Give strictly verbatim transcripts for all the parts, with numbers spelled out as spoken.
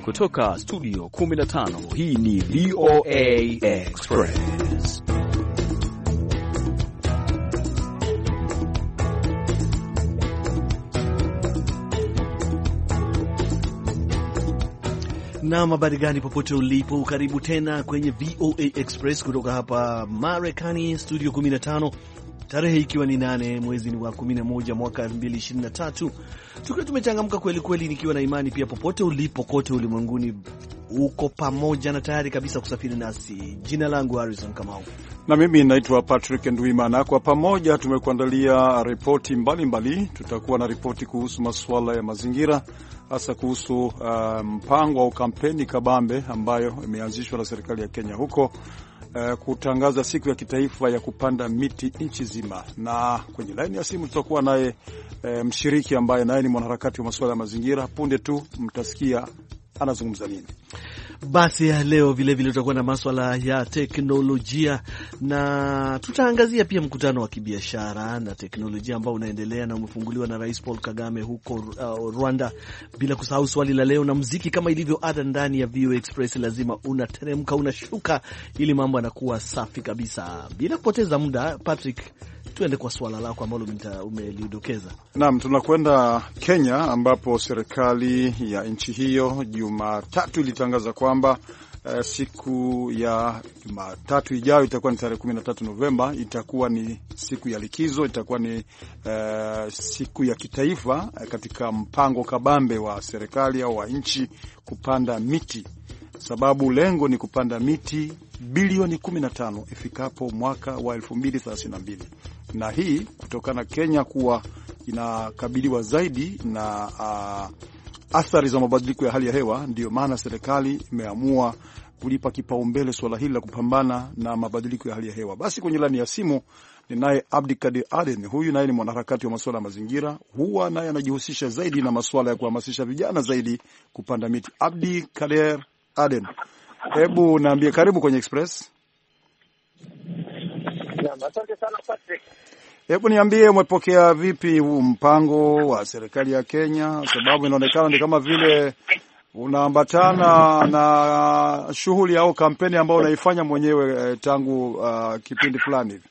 Kutoka studio kumi na tano, hii ni V O A Express. Na habari gani popote ulipo, karibu tena kwenye V O A Express kutoka hapa Marekani, studio kumi na tano, tarehe ikiwa ni nane mwezi ni wa kumi na moja mwaka elfu mbili ishirini na tatu. Tukiwa tumechangamka kweli kweli, nikiwa na imani pia popote ulipo kote ulimwenguni uko pamoja na tayari kabisa kusafiri nasi. Jina langu Harrison Kamau. Na mimi naitwa Patrick Ndwimana. Kwa pamoja tumekuandalia ripoti mbalimbali. Tutakuwa na ripoti kuhusu masuala ya mazingira, hasa kuhusu uh, mpango au kampeni kabambe ambayo imeanzishwa na serikali ya Kenya huko uh, kutangaza siku ya kitaifa ya kupanda miti nchi zima. Na kwenye laini ya simu tutakuwa naye uh, mshiriki ambaye naye ni mwanaharakati wa masuala ya mazingira. Punde tu mtasikia anazungumza nini. Basi leo vile vile tutakuwa na masuala ya teknolojia na tutaangazia pia mkutano wa kibiashara na teknolojia ambao unaendelea na umefunguliwa na Rais Paul Kagame huko uh, Rwanda. Bila kusahau swali la leo na muziki, kama ilivyo ada ndani ya V O A Express, lazima unateremka unashuka ili mambo yanakuwa safi kabisa. Bila kupoteza muda, Patrick, tuende kwa swala lako ambalo umelidokeza. Naam, tunakwenda Kenya ambapo serikali ya nchi hiyo Jumatatu ilitangaza kwamba uh, siku ya Jumatatu ijayo itakuwa ni tarehe kumi na tatu Novemba, itakuwa ni siku ya likizo, itakuwa ni uh, siku ya kitaifa uh, katika mpango kabambe wa serikali au wa nchi kupanda miti. Sababu lengo ni kupanda miti bilioni kumi na tano ifikapo mwaka wa elfu mbili thelathini na mbili. Na hii kutokana Kenya kuwa inakabiliwa zaidi na uh, athari za mabadiliko ya hali ya hewa, ndio maana serikali imeamua kulipa kipaumbele swala hili la kupambana na mabadiliko ya hali ya hewa. Basi kwenye laini ya simu ni naye Abdikadir Aden. Huyu naye ni mwanaharakati wa masuala ya mazingira, huwa naye anajihusisha zaidi na masuala ya kuhamasisha vijana zaidi kupanda miti. Abdikadir Aden, hebu naambie, karibu kwenye Express. Naam, asante sana Patrick. Hebu niambie, umepokea vipi huu mpango wa serikali ya Kenya? Sababu inaonekana ni kama vile unaambatana na shughuli au kampeni ambayo unaifanya mwenyewe eh, tangu uh, kipindi fulani hivi.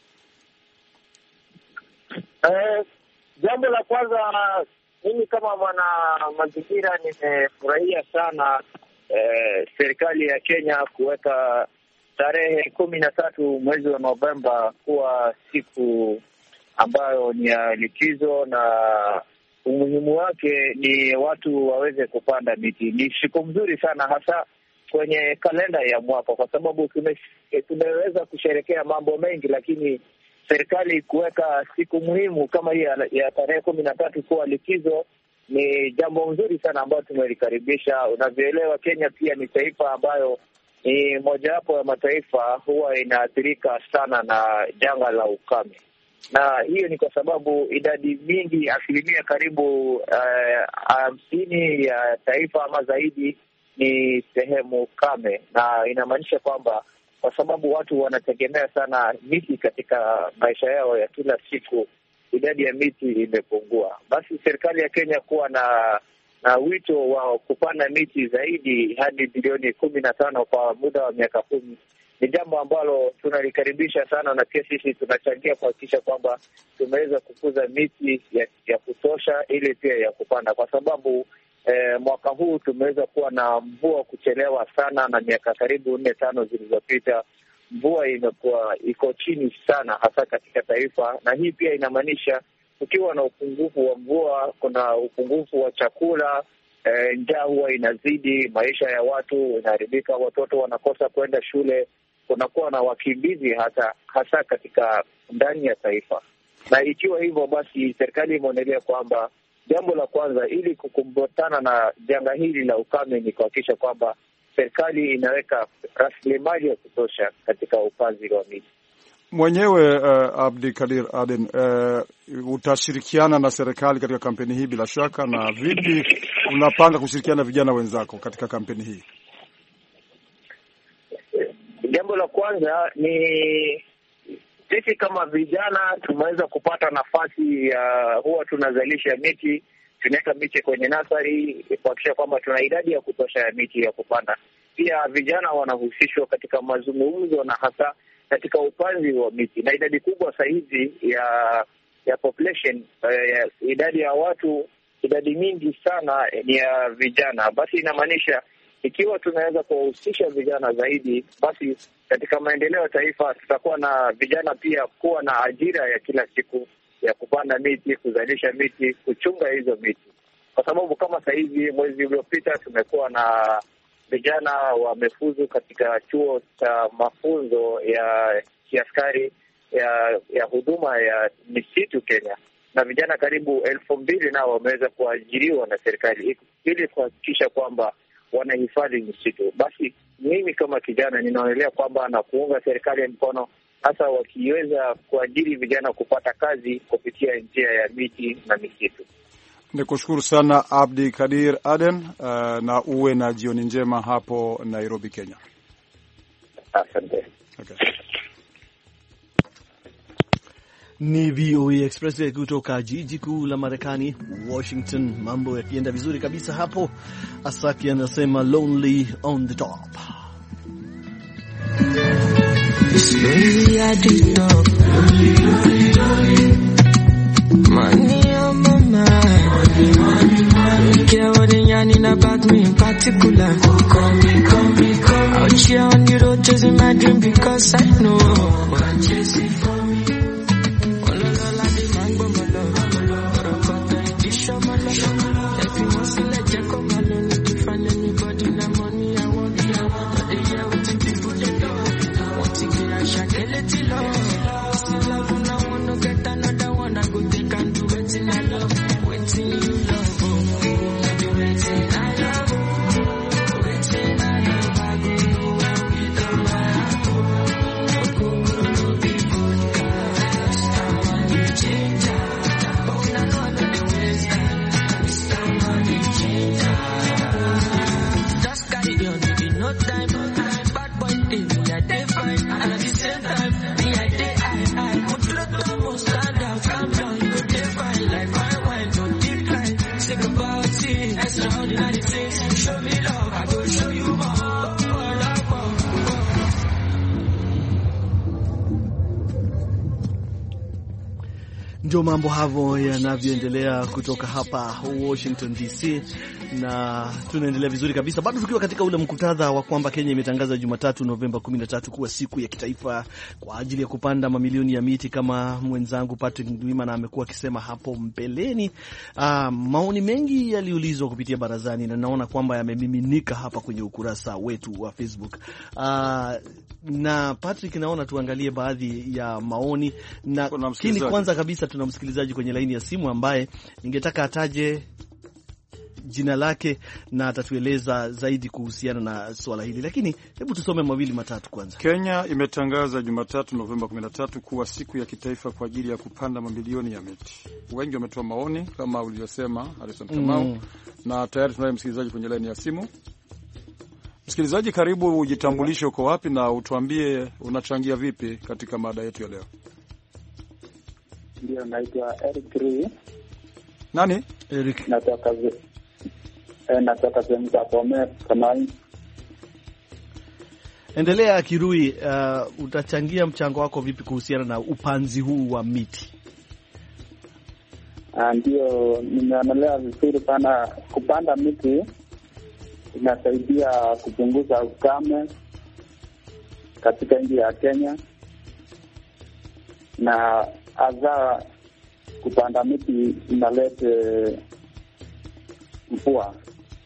Eh, jambo la kwanza, mimi kama mwana mazingira nimefurahia sana eh, serikali ya Kenya kuweka tarehe kumi na tatu mwezi wa Novemba kuwa siku ambayo ni ya likizo, na umuhimu wake ni watu waweze kupanda miti. Ni siku mzuri sana hasa kwenye kalenda ya mwaka, kwa sababu tumeweza kusherekea mambo mengi, lakini serikali kuweka siku muhimu kama hii ya, ya tarehe kumi na tatu kuwa likizo ni jambo mzuri sana ambayo tumelikaribisha. Unavyoelewa, Kenya pia ni taifa ambayo ni mojawapo ya mataifa huwa inaathirika sana na janga la ukame, na hiyo ni kwa sababu idadi mingi, asilimia karibu hamsini uh, ya taifa ama zaidi ni sehemu kame, na inamaanisha kwamba kwa sababu watu wanategemea sana miti katika maisha yao ya kila siku, idadi ya miti imepungua. Basi serikali ya Kenya kuwa na na wito wa kupanda miti zaidi hadi bilioni kumi na tano kwa muda wa miaka kumi ni jambo ambalo tunalikaribisha sana, na pia sisi tunachangia kuhakikisha kwamba tumeweza kukuza miti ya, ya kutosha ili pia ya kupanda, kwa sababu eh, mwaka huu tumeweza kuwa na mvua kuchelewa sana, na miaka karibu nne tano zilizopita mvua imekuwa iko chini sana hasa katika taifa, na hii pia inamaanisha ukiwa na upungufu wa mvua kuna upungufu wa chakula. E, njaa huwa inazidi, maisha ya watu inaharibika, watoto wanakosa kwenda shule, kunakuwa na wakimbizi hata hasa katika ndani ya taifa. Na ikiwa hivyo, basi serikali imeonelea kwamba jambo la kwanza ili kukumbotana na janga hili la ukame ni kuhakikisha kwamba serikali inaweka rasilimali ya kutosha katika upanzi wa miti. Mwenyewe uh, Abdikadir Aden, uh, utashirikiana na serikali katika kampeni hii bila shaka, na vipi unapanga kushirikiana na vijana wenzako katika kampeni hii? Jambo la kwanza ni sisi kama vijana tumeweza kupata nafasi ya uh, huwa tunazalisha miti tunaweka miche kwenye nasari kuhakikisha kwamba tuna idadi ya kutosha ya miti ya kupanda. Pia vijana wanahusishwa katika mazungumzo na hasa katika upanzi wa miti, na idadi kubwa sahizi ya ya population ya idadi ya watu, idadi mingi sana ni ya vijana. Basi inamaanisha ikiwa tunaweza kuwahusisha vijana zaidi, basi katika maendeleo ya taifa tutakuwa na vijana pia kuwa na ajira ya kila siku ya kupanda miti, kuzalisha miti, kuchunga hizo miti, kwa sababu kama sasa hivi mwezi uliopita tumekuwa na vijana wamefuzu katika chuo cha mafunzo ya kiaskari ya ya huduma ya misitu Kenya, na vijana karibu elfu mbili nao wameweza kuajiriwa na serikali ili kuhakikisha kwamba wanahifadhi misitu. Basi mimi kama kijana ninaonelea kwamba na kuunga serikali ya mkono, hasa wakiweza kuajiri vijana kupata kazi kupitia njia ya miti na misitu. Nikushukuru sana Abdi Kadir Aden, uh, na uwe na jioni njema hapo Nairobi, Kenya. Asante. Okay. Ni V O A Express kutoka jiji kuu la Marekani, Washington. Mambo yakienda vizuri kabisa hapo. Asaki anasema lonely on the top. Slowly at the top, lonely, lonely. Money on my mind, money, money, money. Don't care what they yarning about me in particular. Oh, call me, call me, call me. Out here on the road chasing my dream because I know I'm chasing for me. Ndio mambo hayo yanavyoendelea kutoka hapa Washington D C, na tunaendelea vizuri kabisa, bado tukiwa katika ule mkutadha wa kwamba Kenya imetangaza Jumatatu Novemba kumi na tatu kuwa siku ya kitaifa kwa ajili ya kupanda mamilioni ya miti kama mwenzangu Patrick Ndwimana amekuwa akisema hapo mbeleni. Uh, maoni mengi yaliulizwa kupitia barazani na naona kwamba yamemiminika hapa kwenye ukurasa wetu wa Facebook. Uh, na Patrick, naona tuangalie baadhi ya maoni, na kini kwanza kabisa tuna msikilizaji kwenye laini ya simu ambaye ningetaka ataje jina lake na atatueleza zaidi kuhusiana na swala hili, lakini hebu tusome mawili matatu kwanza. Kenya imetangaza Jumatatu Novemba kumi na tatu kuwa siku ya kitaifa kwa ajili ya kupanda mamilioni ya miti. Wengi wametoa maoni kama ulivyosema Harrison Kamau, mm. na tayari tunaye msikilizaji kwenye laini ya simu. Msikilizaji, karibu, ujitambulishe, uko wapi na utuambie unachangia vipi katika mada yetu ya leo. Ndio, naitwa Eric Rui. Nani? Eric. Natoka eh, natoka sehemu za Bomet kama. Endelea Kirui, uh, utachangia mchango wako vipi kuhusiana na upanzi huu wa miti? Ndio, nimeonelea vizuri sana kupanda miti inasaidia kupunguza ukame katika nchi ya Kenya, na hasa kupanda miti inaleta mvua.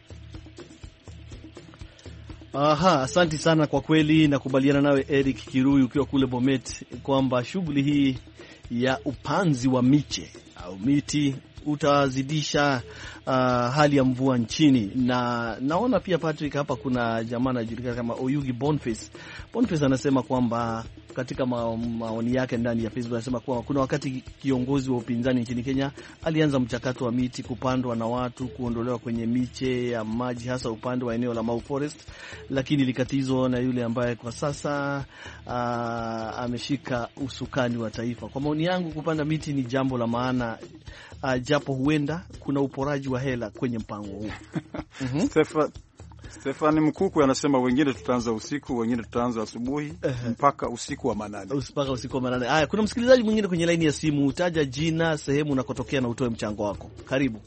Aha, asante sana kwa kweli, nakubaliana nawe Eric Kirui ukiwa kule Bomet kwamba shughuli hii ya upanzi wa miche au miti utazidisha uh, hali ya mvua nchini. Na naona pia Patrick hapa kuna jamaa anajulikana kama Oyugi Boniface. Boniface anasema kwamba katika ma, maoni yake ndani ya Facebook anasema kwamba kuna wakati kiongozi wa upinzani nchini Kenya alianza mchakato wa miti kupandwa na watu kuondolewa kwenye miche ya maji, hasa upande wa eneo la Mau Forest, lakini likatizwa na yule ambaye kwa sasa uh, ameshika usukani wa taifa. Kwa maoni yangu, kupanda miti ni jambo la maana uh, japo huenda kuna uporaji wa hela kwenye mpango huu. mm-hmm. Stefan Stefani Mkuku anasema wengine tutaanza usiku, wengine tutaanza asubuhi uh-huh. mpaka usiku wa manane. Mpaka usiku wa manane. Haya, kuna msikilizaji mwingine kwenye laini ya simu. Utaja jina, sehemu unakotokea na utoe mchango wako. Karibu.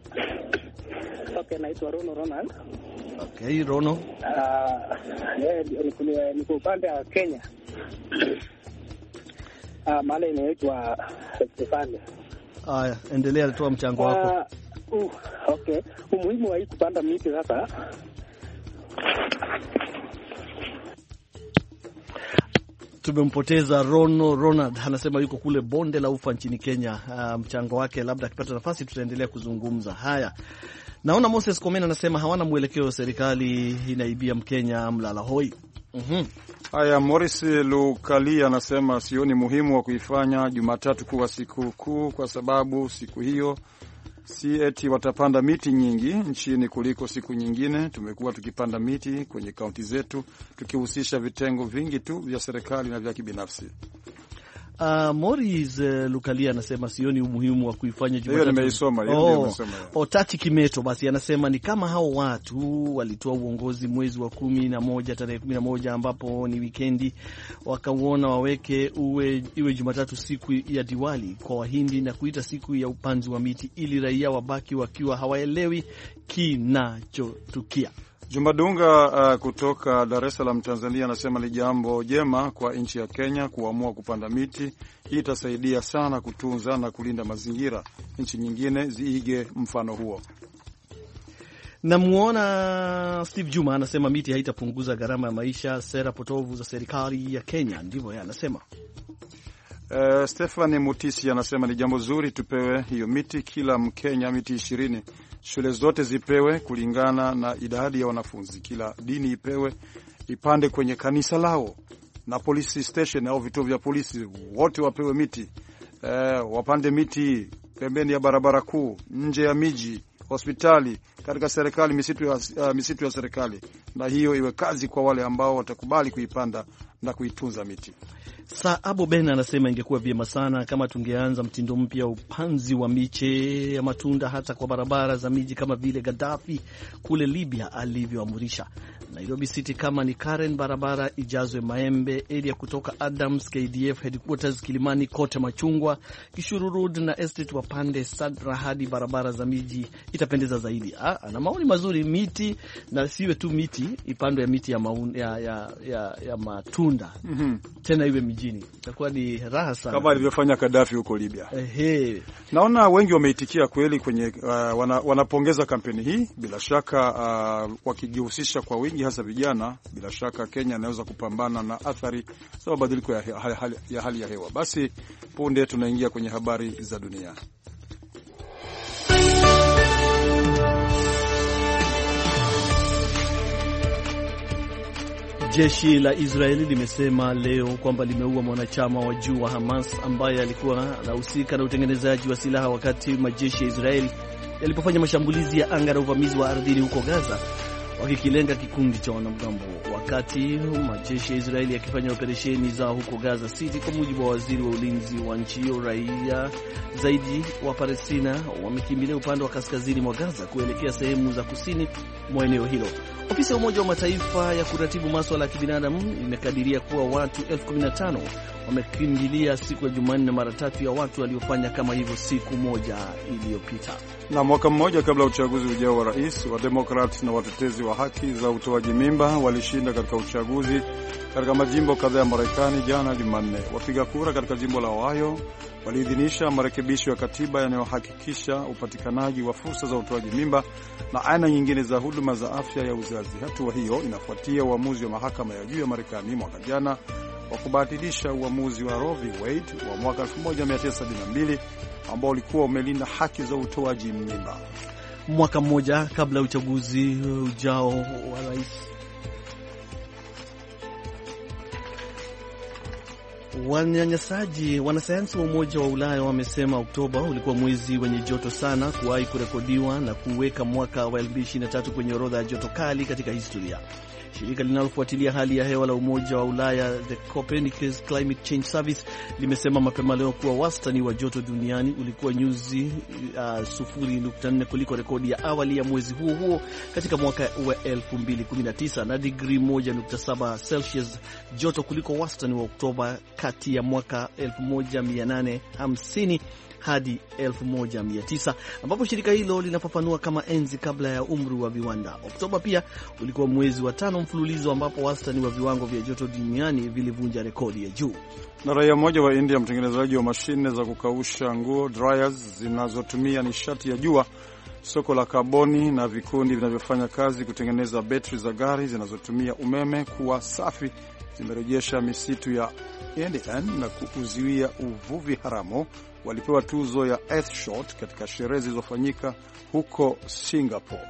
Okay, naitwa Rono Ronald. Okay, Rono. Uh, yeah, niko upande wa Kenya. Ah, uh, mahali inaitwa Stefani. Haya, endelea kutoa mchango wako. Uh, uh, okay. Umuhimu wa hii kupanda miti sasa. Tumempoteza Rono Ronald, anasema yuko kule bonde la ufa nchini Kenya. Uh, mchango wake labda akipata nafasi tutaendelea kuzungumza. Haya. Naona Moses Komena anasema hawana mwelekeo, serikali inaibia Mkenya mlala hoi. Mhm. Haya, Morris Lukali anasema sioni muhimu wa kuifanya Jumatatu kuwa siku kuu kwa sababu siku hiyo si eti watapanda miti nyingi nchini kuliko siku nyingine. Tumekuwa tukipanda miti kwenye kaunti zetu tukihusisha vitengo vingi tu vya serikali na vya kibinafsi. Uh, Morris uh, Lukalia anasema sioni umuhimu wa kuifanya Jumatatu. Hiyo nimeisoma, hiyo oh, ndio nimesoma. Otati Kimeto basi anasema ni kama hao watu walitoa uongozi mwezi wa kumi na moja tarehe kumi na moja ambapo ni wikendi, wakauona waweke uwe iwe Jumatatu siku ya Diwali kwa Wahindi na kuita siku ya upanzi wa miti ili raia wabaki wakiwa hawaelewi kinachotukia. Jumadunga uh, kutoka Dar es Salaam Tanzania anasema ni jambo jema kwa nchi ya Kenya kuamua kupanda miti. Hii itasaidia sana kutunza na kulinda mazingira. Nchi nyingine ziige mfano huo. Namuona Steve Juma anasema miti haitapunguza gharama ya maisha, sera potovu za serikali ya Kenya, ndivyo yeye anasema. Uh, Stefani Mutisi anasema ni jambo zuri, tupewe hiyo miti, kila Mkenya miti ishirini. Shule zote zipewe kulingana na idadi ya wanafunzi. Kila dini ipewe ipande kwenye kanisa lao, na police station au vituo vya polisi wote wapewe miti. Uh, wapande miti pembeni ya barabara kuu, nje ya miji, hospitali, katika serikali, misitu ya, uh, misitu ya serikali, na hiyo iwe kazi kwa wale ambao watakubali kuipanda na kuitunza miti. Sa Abo Ben anasema ingekuwa vyema sana kama tungeanza mtindo mpya upanzi wa miche ya matunda hata kwa barabara za miji kama vile Gaddafi kule Libya alivyoamurisha. Nairobi City kama ni Karen, barabara ijazwe maembe, area kutoka Adams K D F headquarters Kilimani kote machungwa, Kishuru Road na Estate wapande Sadra hadi barabara za miji, itapendeza zaidi. Ah, ana maoni mazuri, miti na siwe tu miti, ipando ya miti ya, maun, ya, ya, ya, ya matunda. Mm-hmm. Tena iwe mijini. Itakuwa ni raha sana. Kama alivyofanya Gaddafi huko Libya. Ehe. Naona wengi wameitikia kweli kwenye uh, wana, wanapongeza kampeni hii. Bila shaka uh, wakijihusisha kwa wingi hasa vijana, bila shaka Kenya inaweza kupambana na athari za mabadiliko ya, ya, ya hali ya hewa. Basi punde tunaingia kwenye habari za dunia. Jeshi la Israeli limesema leo kwamba limeua mwanachama wa juu wa Hamas ambaye alikuwa anahusika na utengenezaji wa silaha wakati majeshi ya Israeli yalipofanya mashambulizi ya anga na uvamizi wa ardhini huko Gaza, wakikilenga kikundi cha wanamgambo. Wakati majeshi ya Israeli yakifanya operesheni zao huko Gaza City, kwa mujibu wa waziri wa ulinzi wa nchi hiyo, raia zaidi wa Palestina wamekimbilia upande wa kaskazini mwa Gaza kuelekea sehemu za kusini mwa eneo hilo. Ofisi ya Umoja wa Mataifa ya kuratibu masuala ya kibinadamu imekadiria kuwa watu elfu kumi na tano wamekimbilia siku ya Jumanne, mara tatu ya watu waliofanya kama hivyo siku moja iliyopita. Na mwaka mmoja kabla ya uchaguzi ujao wa rais, wa Democrats na watetezi wa haki za utoaji mimba walishinda katika uchaguzi katika majimbo kadhaa ya Marekani jana Jumanne. Wapiga kura katika jimbo la Ohio waliidhinisha marekebisho ya katiba yanayohakikisha upatikanaji wa fursa za utoaji mimba na aina nyingine za huduma za afya ya uzazi. Hatua hiyo inafuatia uamuzi wa mahakama ya juu ya Marekani mwaka jana wa kubatilisha uamuzi wa Roe v. Wade wa mwaka elfu moja mia tisa sabini na mbili ambao ulikuwa umelinda haki za utoaji mimba. Mwaka mmoja kabla ya uchaguzi ujao wa rais, wanyanyasaji wanasayansi wa Umoja wa Ulaya wamesema Oktoba ulikuwa mwezi wenye joto sana kuwahi kurekodiwa na kuweka mwaka wa elfu mbili ishirini na tatu kwenye orodha ya joto kali katika historia. Shirika linalofuatilia hali ya hewa la Umoja wa Ulaya, the Copernicus Climate Change Service, limesema mapema leo kuwa wastani wa joto duniani ulikuwa nyuzi uh, sufuri nukta nne kuliko rekodi ya awali ya mwezi huo huo katika mwaka wa elfu mbili kumi na tisa na degree moja nukta saba Celsius joto kuliko wastani wa Oktoba kati ya mwaka elfu moja mia nane hamsini hadi elfu moja mia tisa, ambapo shirika hilo linafafanua kama enzi kabla ya umri wa viwanda. Oktoba pia ulikuwa mwezi wa tano mfululizo ambapo wastani wa viwango vya joto duniani vilivunja rekodi ya juu. Na raia mmoja wa India, mtengenezaji wa mashine za kukausha nguo dryers zinazotumia nishati ya jua, soko la kaboni na vikundi vinavyofanya kazi kutengeneza betri za gari zinazotumia umeme kuwa safi zimerejesha misitu ya Indian na kuzuia uvuvi haramu, walipewa tuzo ya Earthshot katika sherehe zilizofanyika huko Singapore.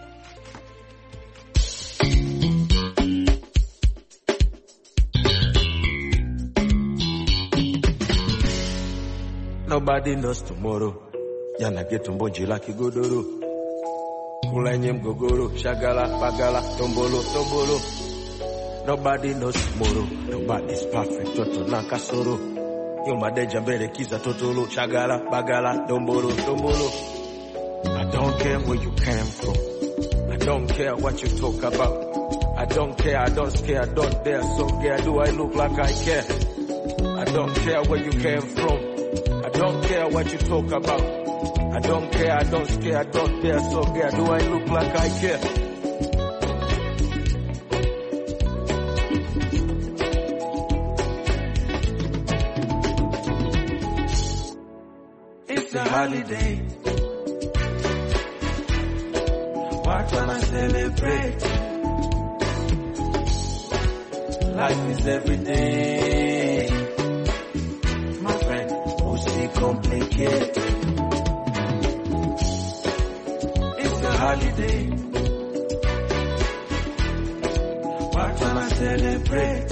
Nobody knows tomorrow. Yana geto mbonji la kigodoro. Kulenye mgogoro, shagala, bagala, tombolo, tombolo. Nobody knows tomorrow. Nobody's perfect, toto na kasoro. Yuma deja mbele kiza totolo, shagala, bagala, tombolo, tombolo. I don't care where you came from. I don't care what you talk about. I don't care, I don't care, I don't dare. So care, do I look like I care? I don't care where you came from. I don't care what you talk about. I don't care, I don't care, I don't dare. So care, do I look like I care? It's a holiday. Why can't I celebrate? Life is every day. My friend, mostly complicated. It's a holiday. Why can't I celebrate?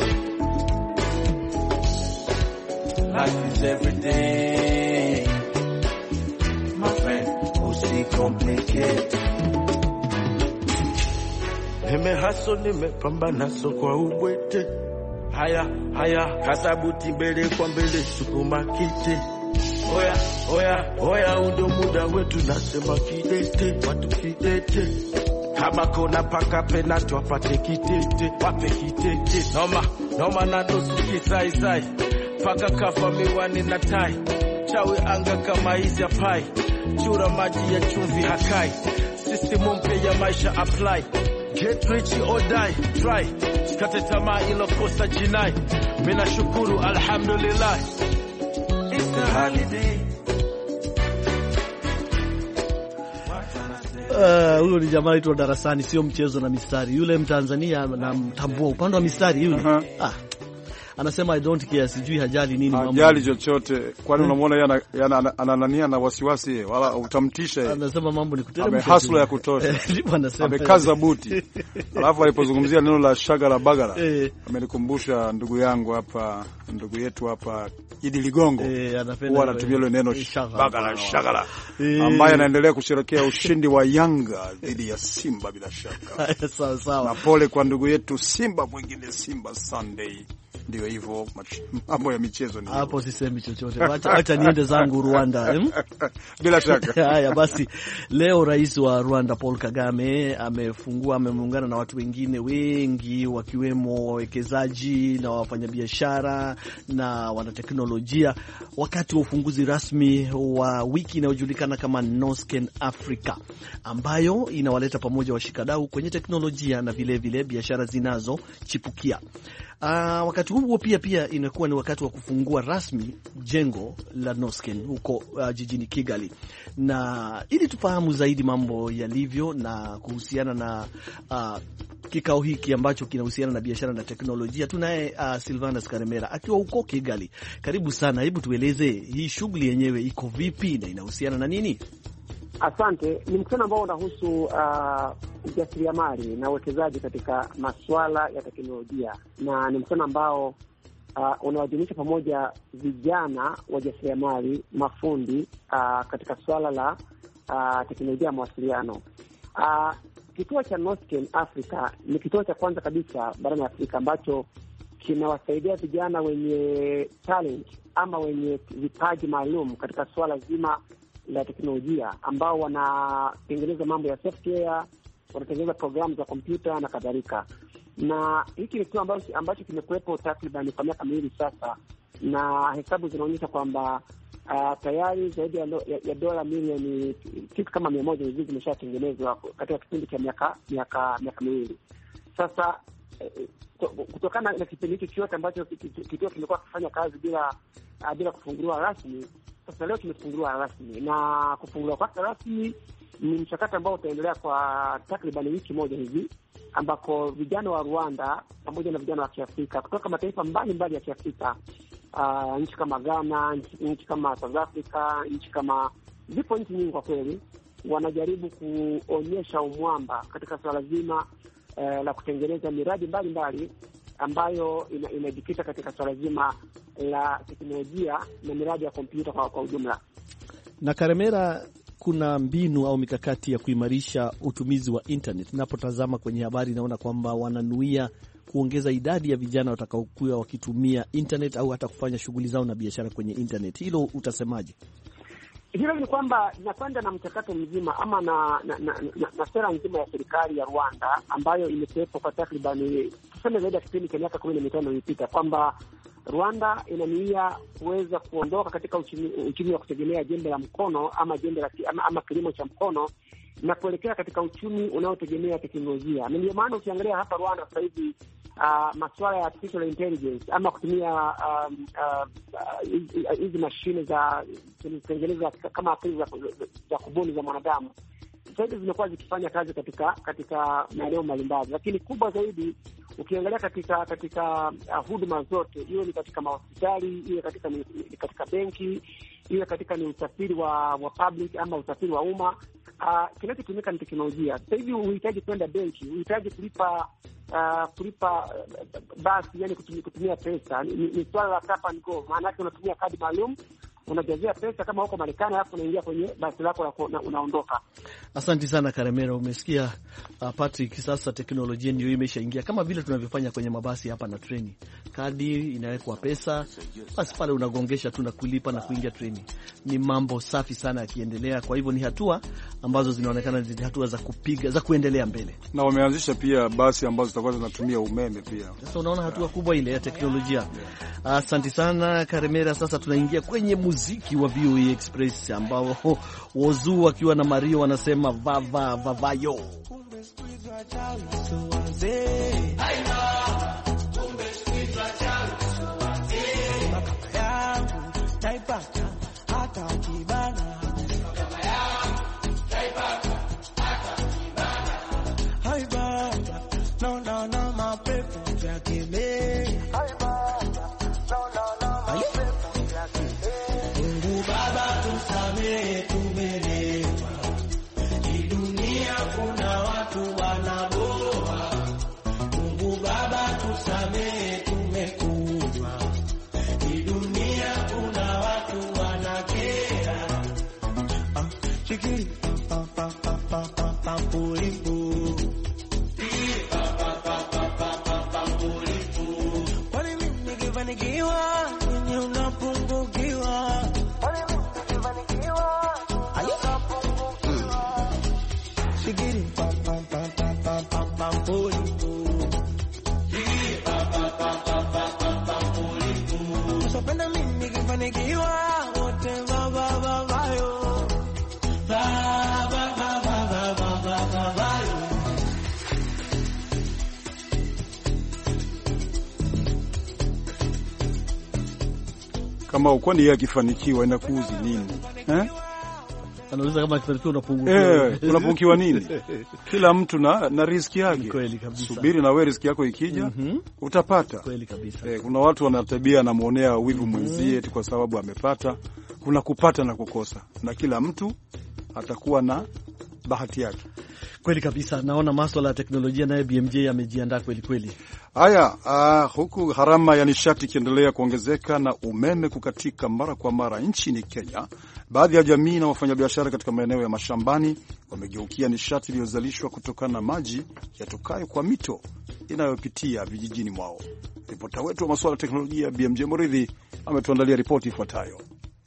Life is every day. My friend, mostly complicated. Nime haso nime pambana so kwa ubwete. Haya, haya, kasabuti mbele kwa mbele supermarket. Oya, oya, oya undo muda wetu nasema kidete, watu kidete. Kama kona paka penati wapate kitete, wape kitete. Noma, noma na nusu kisai sai. Paka kafa miwani na tai. Chawe anga kama hizi ya pai. Chura maji ya chumvi hakai. System mpya ya maisha apply. Get rich or die, try. Sikate tamaa ilo kosa jinai. Mina shukuru alhamdulillah. It's the holiday. Uh, huyo ni jamaa ito darasani, sio mchezo na mistari. Yule Mtanzania na mtambua upande wa mistari yule. Uh-huh. Ah. Anasema I don't care, sijui hajali nini mambo. Hajali chochote. Kwani unamwona yana yana ananania na wasiwasi wala utamtisha. Anasema mambo ni kuteremsha. Amehasla ya kutosha. Amekaza buti. Alafu alipozungumzia neno la shagala bagala, amenikumbusha ndugu yangu hapa, ndugu yetu hapa Idi Ligongo. Eh, anapenda. Huwa anatumia ile neno bagala shagala. Ambaye anaendelea kusherehekea ushindi wa Yanga dhidi ya Simba bila shaka. Sawa sawa. Na pole kwa ndugu yetu Simba, mwingine Simba Sunday. Ndio hivyo mambo ya michezo ni hapo, sisemi chochote. Acha acha niende zangu Rwanda. Hmm? Bila shaka. Haya basi, leo rais wa Rwanda Paul Kagame amefungua ameungana na watu wengine wengi wakiwemo wawekezaji na wafanyabiashara na wanateknolojia wakati wa ufunguzi rasmi wa wiki inayojulikana kama Nosken Africa, ambayo inawaleta pamoja washikadau kwenye teknolojia na vile vile biashara zinazochipukia. Uh, wakati huo pia pia inakuwa ni wakati wa kufungua rasmi jengo la Nosken huko uh, jijini Kigali. Na ili tufahamu zaidi mambo yalivyo na kuhusiana na uh, kikao hiki ambacho kinahusiana na biashara na teknolojia, tunaye uh, Silvanus Karemera akiwa huko Kigali. Karibu sana, hebu tueleze hii shughuli yenyewe iko vipi na inahusiana na nini? Asante. Ni mkutano ambao unahusu ujasiriamali uh, na uwekezaji katika masuala ya teknolojia, na ni mkutano ambao uh, unawajumuisha pamoja vijana wajasiriamali, mafundi uh, katika swala la uh, teknolojia ya mawasiliano. Uh, kituo cha Northern Africa ni kituo cha kwanza kabisa barani Afrika ambacho kinawasaidia vijana wenye talent ama wenye vipaji maalum katika suala zima la teknolojia, ambao wanatengeneza mambo ya software, wanatengeneza programu za kompyuta na kadhalika. Na hiki ni kitu ambacho, ambacho kimekuwepo takriban kwa miaka miwili sasa, na hesabu zinaonyesha kwamba uh, tayari zaidi ya, ya, ya dola milioni kitu kama mia moja hivi zimeshatengenezwa katika kipindi cha miaka miaka miaka miwili sasa. Eh, kutokana na kipindi hicho chote ambacho kituo kimekuwa kufanya kazi bila uh, bila kufunguliwa rasmi, sasa leo kimefunguliwa rasmi, na kufunguliwa kwake rasmi ni mchakato ambao utaendelea kwa takriban wiki moja hivi, ambako vijana wa Rwanda pamoja na vijana wa Kiafrika kutoka mataifa mbalimbali ya Kiafrika, uh, nchi kama Ghana, nchi, nchi kama South Africa, nchi kama zipo nchi nyingi kwa kweli, wanajaribu kuonyesha umwamba katika swala zima uh, la kutengeneza miradi mbalimbali mbali, ambayo inajikita ina katika swala zima la teknolojia na miradi ya kompyuta kwa, kwa ujumla. Na Karemera, kuna mbinu au mikakati ya kuimarisha utumizi wa internet. Ninapotazama kwenye habari naona kwamba wananuia kuongeza idadi ya vijana watakaokuwa wakitumia internet au hata kufanya shughuli zao na biashara kwenye internet. Hilo utasemaje? Hilo ni kwamba inakwenda na mchakato mzima ama na na, na, na, na sera nzima ya serikali ya Rwanda ambayo imekuwepo kwa takriban tuseme zaidi ya kipindi cha miaka kumi na mitano iliyopita, kwamba Rwanda inanuia kuweza kuondoka katika uchumi, uchumi wa kutegemea jembe la mkono ama jembe la ama, ama kilimo cha mkono na kuelekea katika uchumi unaotegemea teknolojia. Na ndio maana ukiangalia hapa Rwanda sasa hivi uh, masuala ya artificial intelligence ama kutumia hizi um, uh, uh, mashine za kutengeneza kama akili za, za kubuni za mwanadamu sasa hivi zimekuwa zikifanya kazi katika katika maeneo mbalimbali, lakini kubwa zaidi ukiangalia katika katika uh, huduma zote, iwe ni katika mahospitali, iwe katika ni, katika benki, iwe katika ni usafiri wa wa public ama usafiri wa umma, uh, kinachotumika ni teknolojia. Sasa hivi unahitaji kwenda benki, unahitaji kulipa uh, kulipa uh, basi, yani kutumia, kutumia pesa ni, ni swala la tap and go. Maana yake unatumia kadi maalum, unajazia pesa kama huko Marekani, alafu unaingia kwenye basi lako na unaondoka. Asante sana Karemera, umesikia uh, Patrick. Sasa teknolojia ndio imeshaingia kama vile tunavyofanya kwenye mabasi hapa na treni. Kadi inawekwa pesa, basi pale unagongesha tu na kulipa na kuingia treni. Ni mambo safi sana yakiendelea. Kwa hivyo ni hatua ambazo zinaonekana ni hatua za kupiga za kuendelea mbele. Na wameanzisha pia basi ambazo zitakuwa zinatumia umeme pia. Sasa unaona hatua kubwa ile ya teknolojia. Asante sana Karemera. Sasa tunaingia kwenye muziki wa V O A Express ambao Wozu wakiwa na Mario wanasema vava vavayo. Kama ukwani yeye akifanikiwa inakuuzi nini? Eh? Anauliza kama akifanikiwa unapungukiwa. Eh, unapungukiwa nini? Kila mtu na na riziki yake. Kweli kabisa. Subiri na wewe riziki yako ikija, mm-hmm. utapata. Kweli kabisa. Eh, kuna watu wanatabia na muonea wivu mwenzie eti kwa sababu amepata. Kuna kupata na kukosa. Na kila mtu atakuwa na bahati yake. Kweli kabisa, naona masuala ya teknolojia naye B M J amejiandaa kweli kweli. Haya, uh, huku gharama ya nishati ikiendelea kuongezeka na umeme kukatika mara kwa mara nchini Kenya, baadhi ya jamii na wafanyabiashara katika maeneo ya mashambani wamegeukia nishati iliyozalishwa kutokana na maji yatokayo kwa mito inayopitia vijijini mwao. Ripota wetu wa masuala ya teknolojia B M J Muridhi ametuandalia ripoti ifuatayo.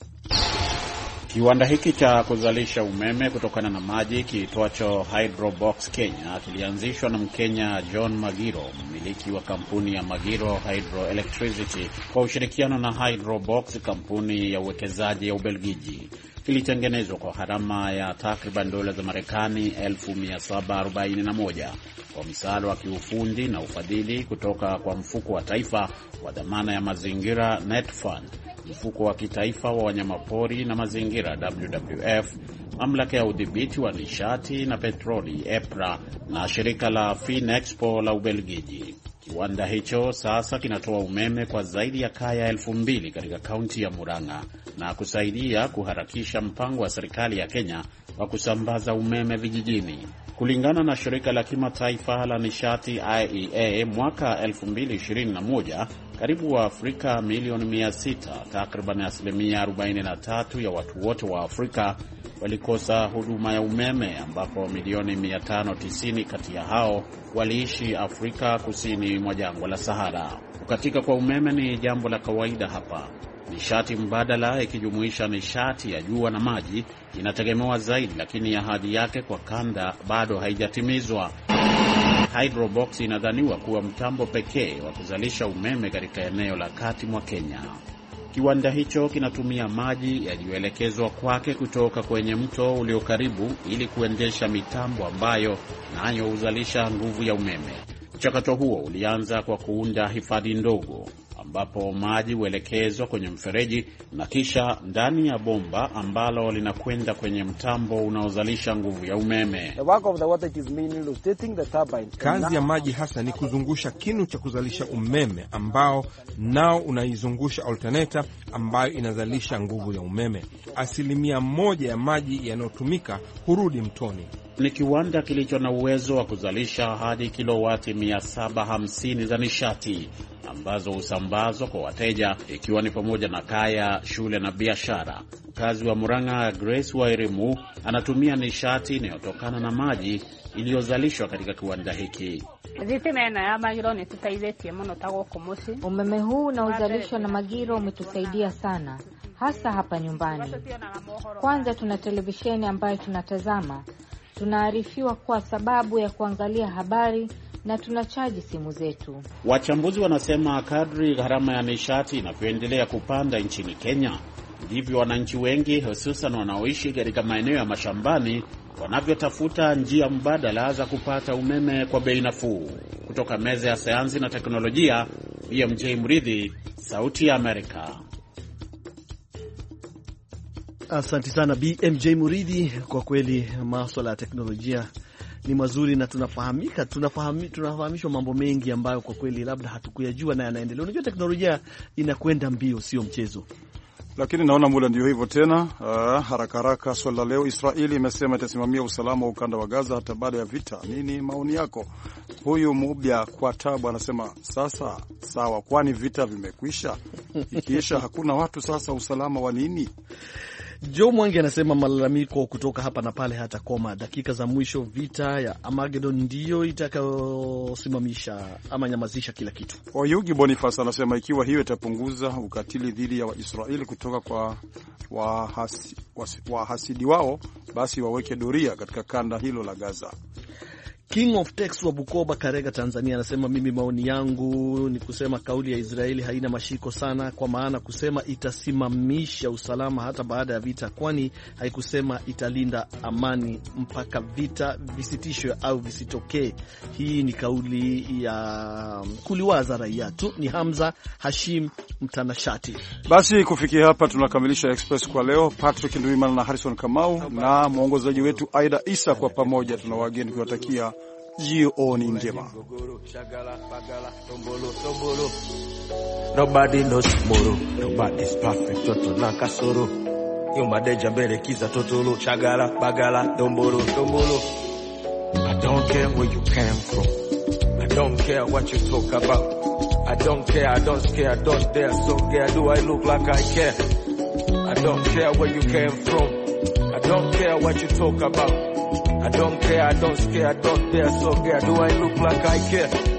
Kiwanda hiki cha kuzalisha umeme kutokana na maji kiitwacho Hydrobox Kenya kilianzishwa na Mkenya John Magiro, mmiliki wa kampuni ya Magiro Hydroelectricity, kwa ushirikiano na Hydrobox, kampuni ya uwekezaji ya Ubelgiji. Kilitengenezwa kwa gharama ya takriban dola za Marekani elfu mia saba arobaini na moja kwa msaada wa kiufundi na ufadhili kutoka kwa mfuko wa taifa wa dhamana ya mazingira Net Fund, mfuko wa kitaifa wa wanyamapori na mazingira W W F, mamlaka ya udhibiti wa nishati na petroli EPRA na shirika la Finexpo la Ubelgiji. Kiwanda hicho sasa kinatoa umeme kwa zaidi ya kaya elfu mbili katika kaunti ya Murang'a na kusaidia kuharakisha mpango wa serikali ya Kenya wa kusambaza umeme vijijini. Kulingana na shirika la kimataifa la nishati I E A, mwaka elfu mbili ishirini na moja karibu wa Afrika milioni mia sita, takriban asilimia arobaini na tatu ya watu wote wa Afrika walikosa huduma ya umeme, ambapo milioni mia tano tisini kati ya hao waliishi Afrika kusini mwa jangwa la Sahara. Kukatika kwa umeme ni jambo la kawaida hapa. Nishati mbadala ikijumuisha nishati ya jua na maji inategemewa zaidi, lakini ahadi yake kwa kanda bado haijatimizwa. Hydrobox inadhaniwa kuwa mtambo pekee wa kuzalisha umeme katika eneo la kati mwa Kenya. Kiwanda hicho kinatumia maji yaliyoelekezwa kwake kutoka kwenye mto ulio karibu ili kuendesha mitambo ambayo nayo huzalisha nguvu ya umeme. Mchakato huo ulianza kwa kuunda hifadhi ndogo ambapo maji huelekezwa kwenye mfereji na kisha ndani ya bomba ambalo linakwenda kwenye mtambo unaozalisha nguvu ya umeme. Kazi ya maji hasa ni kuzungusha kinu cha kuzalisha umeme ambao nao unaizungusha alternator ambayo inazalisha nguvu ya umeme. Asilimia moja ya maji yanayotumika hurudi mtoni. Ni kiwanda kilicho na uwezo wa kuzalisha hadi kilowati mia saba hamsini za nishati ambazo husambazwa kwa wateja, ikiwa ni pamoja na kaya, shule na biashara. Mkazi wa Murang'a Grace Wairimu anatumia nishati inayotokana na maji iliyozalishwa katika kiwanda hiki. Umeme huu unaozalishwa na Magiro umetusaidia sana, hasa hapa nyumbani. Kwanza tuna televisheni ambayo tunatazama, tunaarifiwa kwa sababu ya kuangalia habari na tunachaji simu zetu. Wachambuzi wanasema kadri gharama ya nishati inavyoendelea kupanda nchini Kenya, ndivyo wananchi wengi hususan wanaoishi katika maeneo ya mashambani wanavyotafuta njia mbadala za kupata umeme kwa bei nafuu. Kutoka meza ya sayansi na teknolojia, B M J Muridhi, Sauti ya Amerika. Asante sana B M J Muridhi. Kwa kweli masuala ya teknolojia ni mazuri na tunafahamika tunafahami, tunafahamishwa mambo mengi ambayo kwa kweli labda hatukuyajua na yanaendelea. Unajua teknolojia inakwenda mbio, sio mchezo. Lakini naona muda ndio hivyo tena. Uh, haraka haraka swala leo, Israeli imesema itasimamia usalama wa ukanda wa Gaza hata baada ya vita. Nini maoni yako? Huyu Mubya kwa Tabu anasema sasa sawa, kwani vita vimekwisha? Ikiisha hakuna watu, sasa usalama wa nini? Joe Mwangi anasema malalamiko kutoka hapa na pale hata koma. Dakika za mwisho vita ya Armageddon ndiyo itakayosimamisha ama nyamazisha kila kitu. Oyugi Boniface anasema ikiwa hiyo itapunguza ukatili dhidi ya Waisraeli kutoka kwa wahasi, wahasidi wao, basi waweke doria katika kanda hilo la Gaza. King of Tex wa Bukoba, Karega, Tanzania anasema mimi maoni yangu ni kusema kauli ya Israeli haina mashiko sana, kwa maana kusema itasimamisha usalama hata baada ya vita, kwani haikusema italinda amani mpaka vita visitishwe au visitokee. Hii ni kauli ya kuliwaza raia tu. Ni Hamza Hashim Mtanashati. Basi kufikia hapa tunakamilisha Express kwa leo. Patrick Ndwimana na Harrison Kamau na mwongozaji wetu Aida Isa, kwa pamoja tunawageni kuwatakia jioni njema. Nobody knows tomorrow, nobody's perfect, toto na kasoro. Yumba deja mbele kiza totolo, chagala, bagala, dombolo, dombolo. I don't care where you came from. I don't care what you talk about. I don't care, I don't care, I don't dare. So care, do I look like I care? I don't care where you came from. I don't care what you talk about. I don't care, I don't care, I don't dare. So care, do I look like I care?